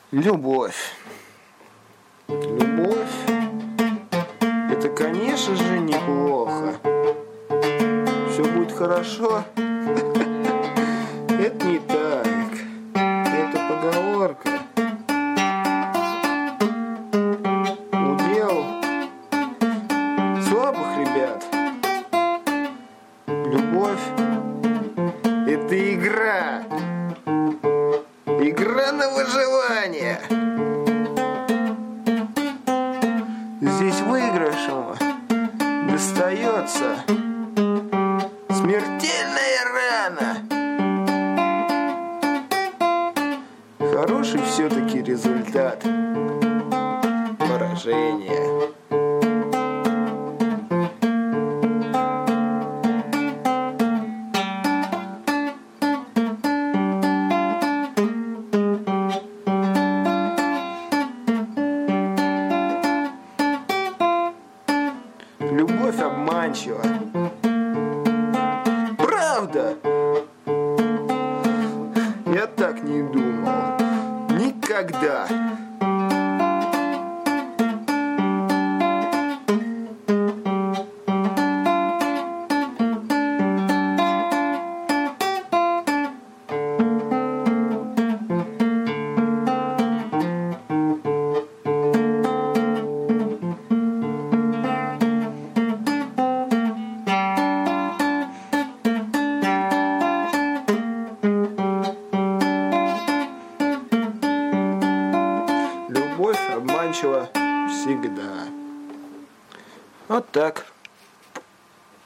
Любовь. Любовь – это, конечно же, неплохо. Все будет хорошо. Это не так. Это поговорка. Удел слабых ребят. Любовь – это игра. Игра на выживание. Здесь выигрышем достается смертельная рана. Хороший все-таки результат поражения. Любовь обманчива. Правда? Я так не думал. Никогда. Любовь обманчива всегда. Вот так.